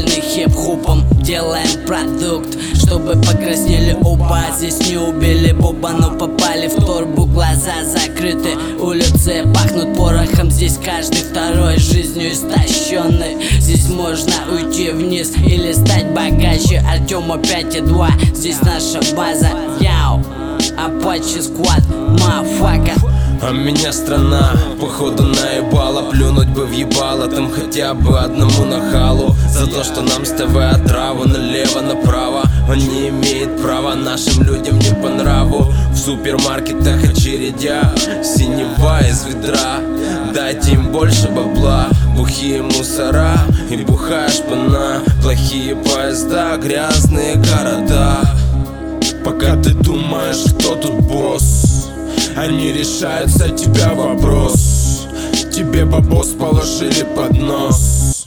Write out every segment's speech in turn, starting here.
Истощенный хип-хопом делаем продукт, чтобы покраснели оба. Здесь не убили Боба, но попали в торбу. Глаза закрыты, улицы пахнут порохом. Здесь каждый второй жизнью истощенный. Здесь можно уйти вниз или стать богаче. Артема 5,2, здесь наша база. Яу, Apache Squad, мафака. А меня страна, походу, наебала. Плюнуть бы въебала там хотя бы одному нахалу. За то, что нам с ТВ отраву налево-направо. Он не имеет права, нашим людям не по нраву. В супермаркетах очередя, синева из ведра. Дайте им больше бабла, бухие мусора и бухая шпана. Плохие поезда, грязные города. Пока ты думаешь, кто тут босс, они решают за тебя вопрос. Тебе бабос положили под нос.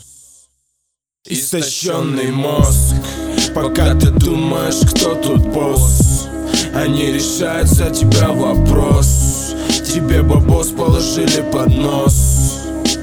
Истощенный мозг. Пока ты думаешь, кто тут босс, они решают за тебя вопрос. Тебе бабос положили под нос.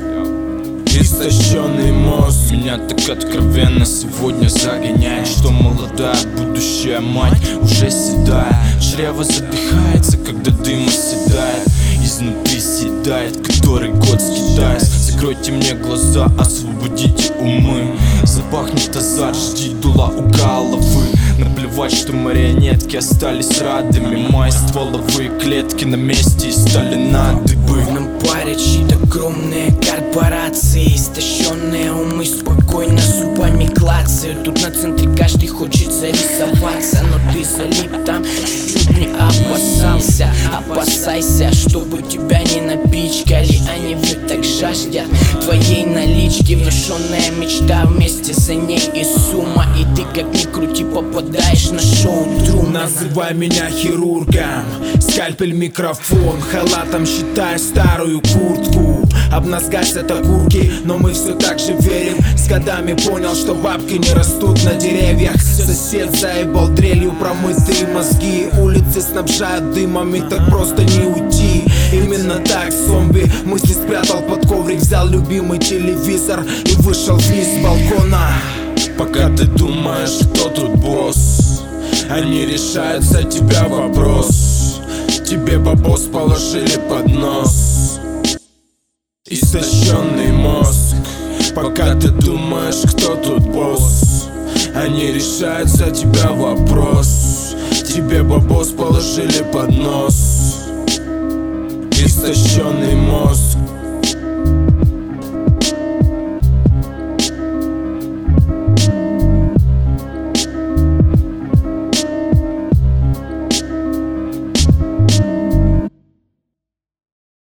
Истощенный мозг. Меня так откровенно сегодня загоняет, что молодая будущая мать уже седая. Чрево задыхается, когда дым оседает, изнутри съедает, который год скитаясь. Закройте мне глаза, освободите умы. Запахнет азарт, жди дула у головы. Наплевать, что марионетки остались радами. Мои стволовые клетки на месте и стали на дыбы. Нам парят щит огромные корпорации. Истощенные умы спокойно зубами клацают. Тут на центре каждый хочет зарисоваться, но ты залип там, чуть не опасался. Опасайся, чтобы тебя не напичкали. Они ведь так жаждят твоей налички. Внушенная мечта, вместе за ней и сумма. И ты как ни крути попадаешь на шоу Трумана. Называй меня хирургом, скальпель, микрофон, халатом считай старую куртку. Об нас гасят окурки, но мы все так же верим. С годами понял, что бабки не растут на деревьях. Сосед заебал дрелью промытые мозги. Улицы снабжают дымом, и так просто не уйти. Именно так зомби мысли спрятал под коврик. Взял любимый телевизор и вышел вниз с балкона. Пока ты думаешь, кто тут босс, они решают за тебя вопрос. Тебе бабос положили под нос. Истощенный мозг. Пока ты думаешь, кто тут босс, они решают за тебя вопрос. Тебе бабос положили под нос. Истощенный мозг.